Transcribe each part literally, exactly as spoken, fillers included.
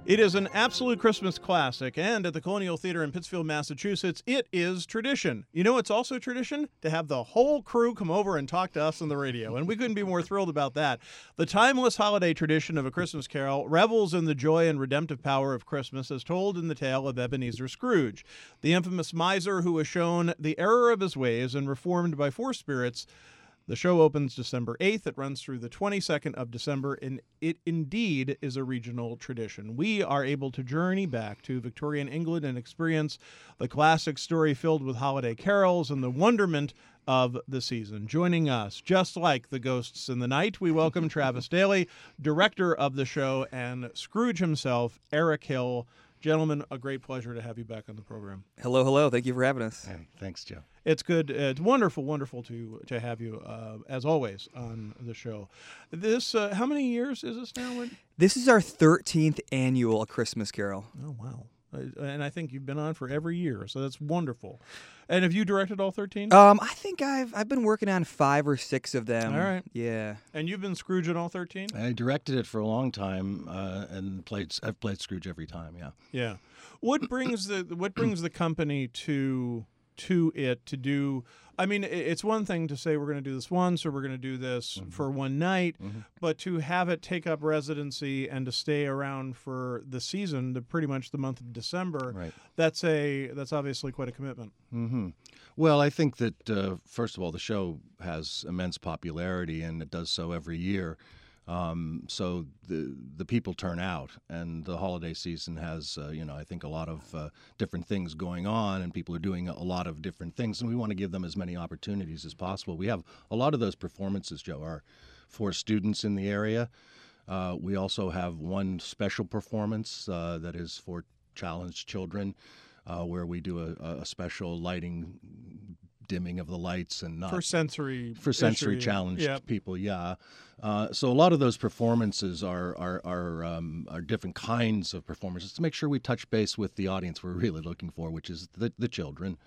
It is an absolute Christmas classic, and at the Colonial Theater in Pittsfield, Massachusetts, it is tradition. You know, it's also tradition to have the whole crew come over and talk to us on the radio, and we couldn't be more thrilled about that. The timeless holiday tradition of A Christmas Carol revels in the joy and redemptive power of Christmas as told in the tale of Ebenezer Scrooge, the infamous miser who was shown the error of his ways and reformed by four spirits. The show opens December eighth. It runs through the twenty-second of December, and it indeed is a regional tradition. We are able to journey back to Victorian England and experience the classic story filled with holiday carols and the wonderment of the season. Joining us, just like the ghosts in the night, we welcome Travis Daly, director of the show, and Scrooge himself, Eric Hill. Gentlemen, a great pleasure to have you back on the program. Hello, hello. Thank you for having us. Hey, thanks, Joe. It's good. It's wonderful, wonderful to to have you, uh, as always, on the show. This, uh, how many years is this now? When? This is our thirteenth annual A Christmas Carol. Oh, wow. Uh, and I think you've been on for every year, so that's wonderful. And have you directed all thirteen? Um, I think I've I've been working on five or six of them. All right. Yeah. And you've been Scrooge in all thirteen? I directed it for a long time, uh, and played. I've played Scrooge every time. Yeah. Yeah. What brings the What brings the company to to it to do? I mean, it's one thing to say we're going to do this once or we're going to do this mm-hmm. for one night, mm-hmm. but to have it take up residency and to stay around for the season, to pretty much the month of December, right. that's a that's obviously quite a commitment. Mm-hmm. Well, I think that, uh, first of all, the show has immense popularity, and it does so every year. Um, so the the people turn out, and the holiday season has, uh, you know, I think a lot of uh, different things going on, and people are doing a lot of different things, and we want to give them as many opportunities as possible. We have a lot of those performances, Joe, are for students in the area. Uh, we also have one special performance uh, that is for challenged children, uh, where we do a, a special lighting dimming of the lights and not for sensory for sensory issue. challenged Yep. people. Yeah, uh, so a lot of those performances are are are, um, are different kinds of performances to make sure we touch base with the audience we're really looking for, which is the the children.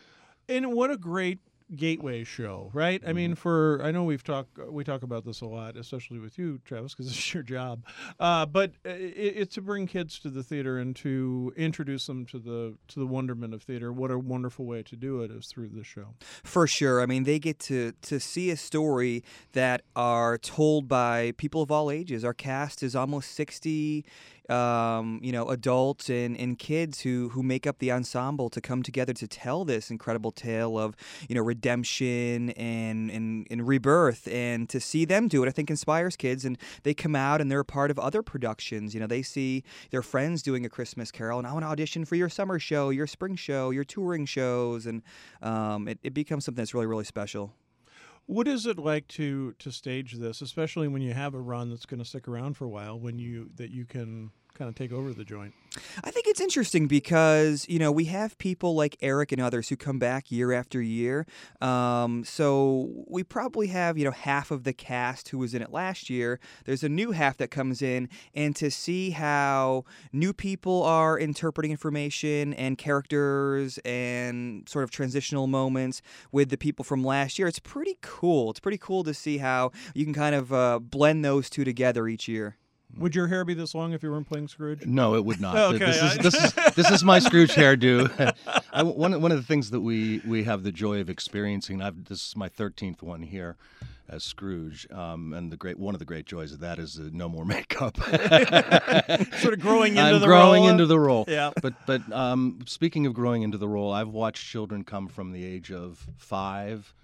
And what a great gateway show, right? Mm-hmm. I mean, for I know we've talked we talk about this a lot, especially with you, Travis, because it's your job. Uh, but it, it's to bring kids to the theater and to introduce them to the to the wonderment of theater. What a wonderful way to do it is through the show. For sure. I mean, they get to to see a story that are told by people of all ages. Our cast is almost sixty. Um, you know, adults and, and kids who, who make up the ensemble to come together to tell this incredible tale of, you know, redemption and, and, and rebirth. And to see them do it, I think, inspires kids. And they come out and they're a part of other productions. You know, they see their friends doing A Christmas Carol, and I want to audition for your summer show, your spring show, your touring shows. And um, it, it becomes something that's really, really special. What is it like to to stage this, especially when you have a run that's going to stick around for a while, when you that you can kind of take over the joint? I think it's interesting because, you know, we have people like Eric and others who come back year after year. Um, so we probably have, you know, half of the cast who was in it last year. There's a new half that comes in, and to see how new people are interpreting information and characters and sort of transitional moments with the people from last year, it's pretty cool. It's pretty cool to see how you can kind of uh, blend those two together each year. Would your hair be this long if you weren't playing Scrooge? No, it would not. Okay. This is this is this is my Scrooge hairdo. I, one one of the things that we we have the joy of experiencing. I've, this is my thirteenth one here as Scrooge, um, and the great one of the great joys of that is uh, no more makeup. Sort of growing into I'm the growing role. into the role. Yeah. But but um, speaking of growing into the role, I've watched children come from the age of five,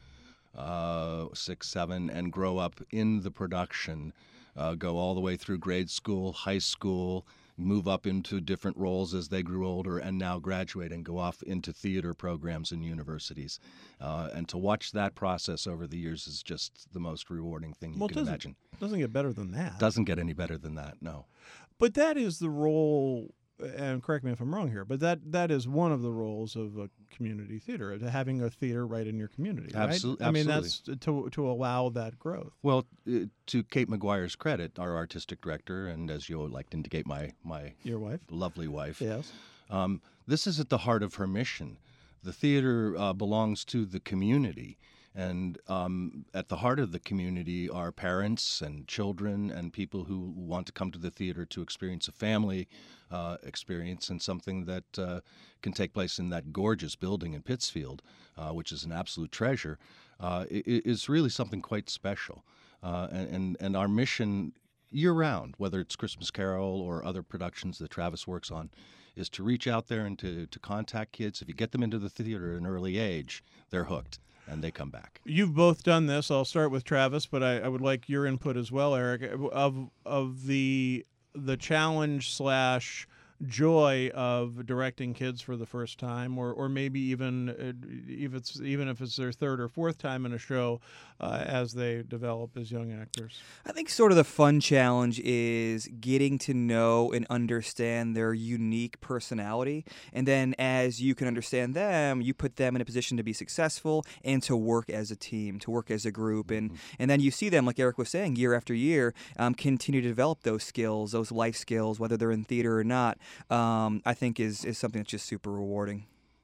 uh, six, seven, and grow up in the production. Uh, go all the way through grade school, high school, move up into different roles as they grew older, and now graduate and go off into theater programs in universities. Uh, and to watch that process over the years is just the most rewarding thing you well, can doesn't, imagine. Doesn't get better than that. Doesn't get any better than that, no. But that is the role, and correct me if I'm wrong here, but that that is one of the roles of a community theater, having a theater right in your community, right? Absol- I mean, absolutely. that's to to allow that growth. Well, uh, to Kate McGuire's credit, our artistic director, and as you like to indicate, my, my Your wife? lovely wife, Yes. um, this is at the heart of her mission. The theater uh, belongs to the community. And um, at the heart of the community are parents and children and people who want to come to the theater to experience a family uh, experience, and something that uh, can take place in that gorgeous building in Pittsfield, uh, which is an absolute treasure, uh, is really something quite special. Uh, and, and, and our mission year-round, whether it's Christmas Carol or other productions that Travis works on, is to reach out there and to, to contact kids. If you get them into the theater at an early age, they're hooked, and they come back. You've both done this. I'll start with Travis, but I, I would like your input as well, Eric, of of the the challenge slash joy of directing kids for the first time, or or maybe even if it's even if it's their third or fourth time in a show, uh, as they develop as young actors. I think sort of the fun challenge is getting to know and understand their unique personality, and then as you can understand them, you put them in a position to be successful and to work as a team, to work as a group, and and then you see them, like Eric was saying, year after year, um, continue to develop those skills, those life skills, whether they're in theater or not. Um, I think is, is something that's just super rewarding.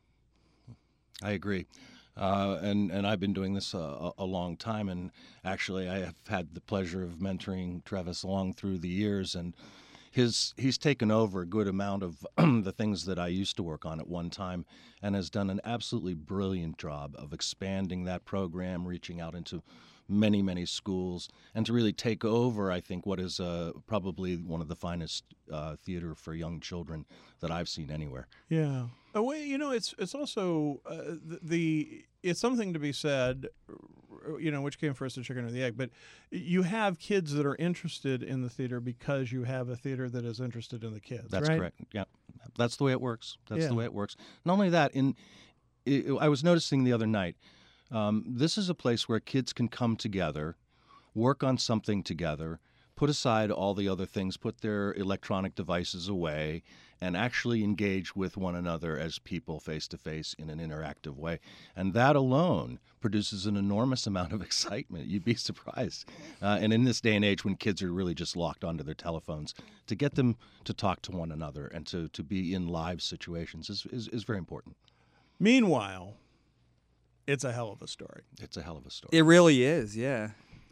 I agree. Uh, and, and I've been doing this a, a long time, and actually I have had the pleasure of mentoring Travis along through the years, and his he's taken over a good amount of the things that I used to work on at one time, and has done an absolutely brilliant job of expanding that program, reaching out into many, many schools, and to really take over, I think, what is uh, probably one of the finest uh, theater for young children that I've seen anywhere. Yeah. Oh, well, you know, it's it's also uh, the, the it's something to be said, you know, which came first, the chicken or the egg, but you have kids that are interested in the theater because you have a theater that is interested in the kids. That's right? correct. Yeah, that's the way it works. That's Yeah. the way it works. Not only that, in it, I was noticing the other night, um, this is a place where kids can come together, work on something together, put aside all the other things, put their electronic devices away, and actually engage with one another as people face to face in an interactive way. And that alone produces an enormous amount of excitement. You'd be surprised. Uh, and in this day and age when kids are really just locked onto their telephones, to get them to talk to one another and to, to be in live situations is, is, is very important. Meanwhile, it's a hell of a story. It's a hell of a story. It really is, yeah.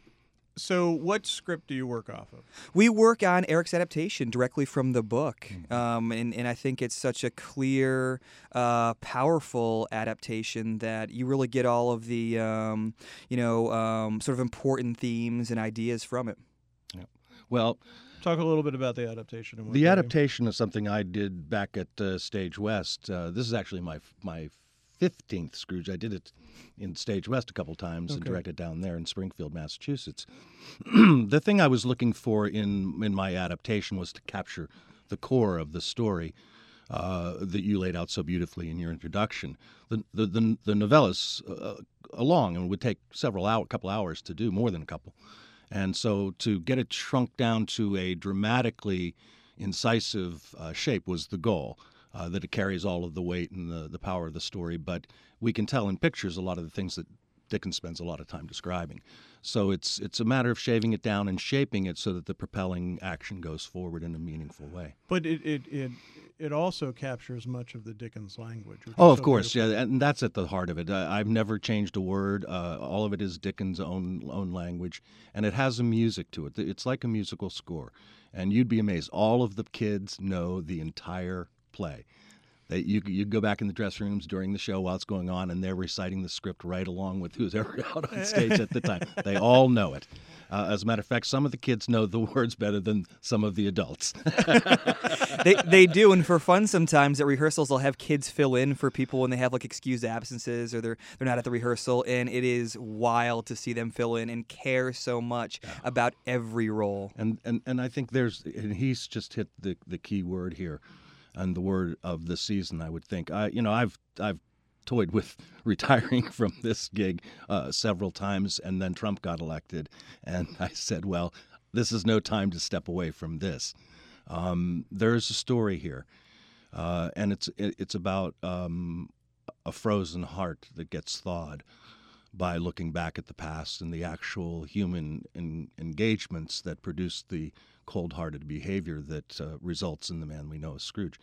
So what script do you work off of? We work on Eric's adaptation directly from the book, um, and, and I think it's such a clear, uh, powerful adaptation that you really get all of the, um, you know, um, sort of important themes and ideas from it. Yeah. Well, Talk a little bit about the adaptation. And what the they- adaptation is something I did back at uh, Stage West. Uh, this is actually my my fifteenth Scrooge. I did it in Stage West a couple times and Okay. directed down there in Springfield, Massachusetts. The thing I was looking for in in my adaptation was to capture the core of the story uh, that you laid out so beautifully in your introduction. The the the, the novella is uh, long and would take several hour, couple hours to do, more than a couple. And so to get it shrunk down to a dramatically incisive uh, shape was the goal, uh, that it carries all of the weight and the, the power of the story. But we can tell in pictures a lot of the things that Dickens spends a lot of time describing. So it's it's a matter of shaving it down and shaping it so that the propelling action goes forward in a meaningful way. But it it, it it also captures much of the Dickens language. which Oh, is of so course, beautiful. yeah, and that's at the heart of it. I, I've never changed a word. Uh, all of it is Dickens' own own language, and it has a music to it. It's like a musical score, and you'd be amazed. All of the kids know the entire play. They, you you go back in the dressing rooms during the show while it's going on, and they're reciting the script right along with who's ever out on stage at the time. They all know it. Uh, as a matter of fact, some of the kids know the words better than some of the adults. they they do, and for fun, sometimes at rehearsals, they'll have kids fill in for people when they have like excused absences or they're they're not at the rehearsal, and it is wild to see them fill in and care so much about every role. And and and I think there's, and he's just hit the the key word here, and the word of the season. I would think. I you know I've I've toyed with retiring from this gig uh, several times, and then Trump got elected, and I said, well, this is no time to step away from this. Um, there's a story here, uh, and it's it, it's about um, a frozen heart that gets thawed by looking back at the past and the actual human en- engagements that produce the cold-hearted behavior that uh, results in the man we know as Scrooge.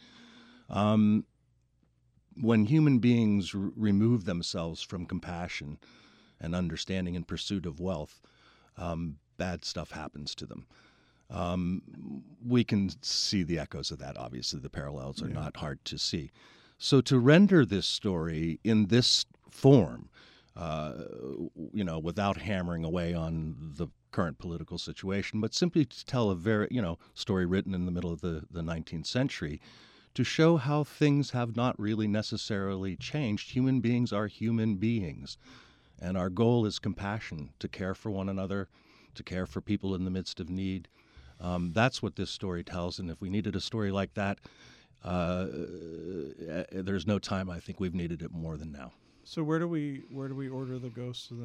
Um, when human beings r- remove themselves from compassion and understanding in pursuit of wealth, um, bad stuff happens to them. Um, we can see the echoes of that. Obviously, the parallels are Yeah. not hard to see. So to render this story in this form, uh, you know, without hammering away on the current political situation, but simply to tell a very, you know, story written in the middle of the, the nineteenth century, to show how things have not really necessarily changed. Human beings are human beings, and our goal is compassion, to care for one another, to care for people in the midst of need. Um, that's what this story tells, and if we needed a story like that, uh, there's no time I think we've needed it more than now. So where do we where do we order the ghosts of the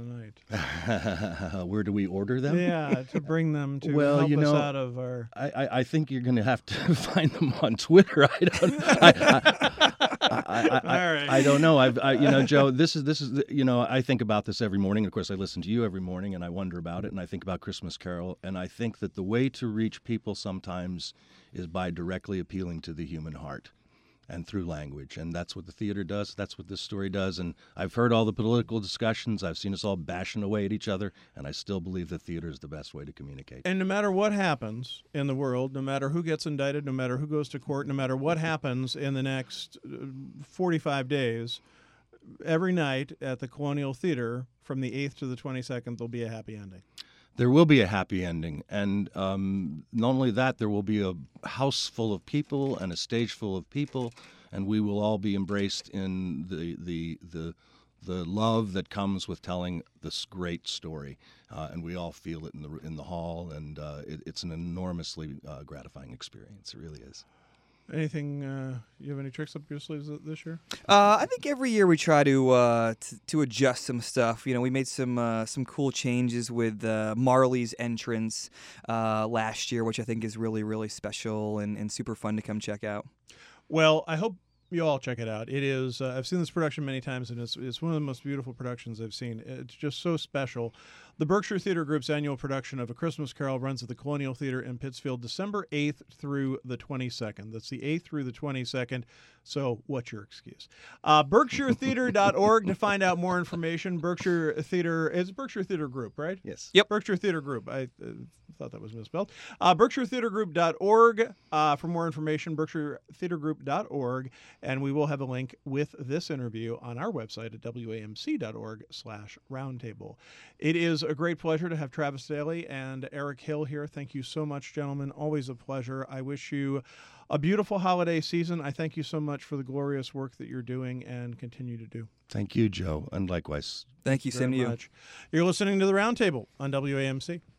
night? Where do we order them? Yeah, to bring them to Well, help you us know, out of our. I, I, I think you're going to have to find them on Twitter. I don't. I, I, I, I, I, All right. I don't know. I've, I, you know, Joe. This is this is. You know, I think about this every morning. Of course, I listen to you every morning, and I wonder about it. And I think about Christmas Carol, and I think that the way to reach people sometimes is by directly appealing to the human heart, and through language. And that's what the theater does. That's what this story does. And I've heard all the political discussions. I've seen us all bashing away at each other. And I still believe that theater is the best way to communicate. And no matter what happens in the world, no matter who gets indicted, no matter who goes to court, no matter what happens in the next uh, forty-five days, every night at the Colonial Theater from the eighth to the twenty-second, there'll be a happy ending. There will be a happy ending. And um, not only that, there will be a house full of people and a stage full of people, and we will all be embraced in the the the, the love that comes with telling this great story. Uh, and we all feel it in the in the hall, and uh, it, it's an enormously uh, gratifying experience. It really is. Anything, uh, you have any tricks up your sleeves this year? Uh, I think every year we try to, uh, t- to adjust some stuff. You know, we made some uh, some cool changes with uh, Marley's entrance uh, last year, which I think is really, really special and, and super fun to come check out. Well, I hope you all check it out. It is. Uh, I've seen this production many times, and it's it's one of the most beautiful productions I've seen. It's just so special. The Berkshire Theater Group's annual production of A Christmas Carol runs at the Colonial Theater in Pittsfield, December eighth through the twenty-second. That's the eighth through the twenty-second. So what's your excuse? Uh, Berkshire Theater dot org to find out more information. Berkshire Theater, it's Berkshire Theater Group, right? Yes. Yep. Berkshire Theater Group. I uh, thought that was misspelled. Uh, Berkshire Theater Group dot org uh, for more information, Berkshire Theater Group dot org. And we will have a link with this interview on our website at W A M C dot org slash roundtable. It is a great pleasure to have Travis Daly and Eric Hill here. Thank you so much, gentlemen. Always a pleasure. I wish you a beautiful holiday season. I thank you so much for the glorious work that you're doing and continue to do. Thank you, Joe, and likewise. Thank you. Very Same to you. much. You're listening to The Roundtable on W A M C.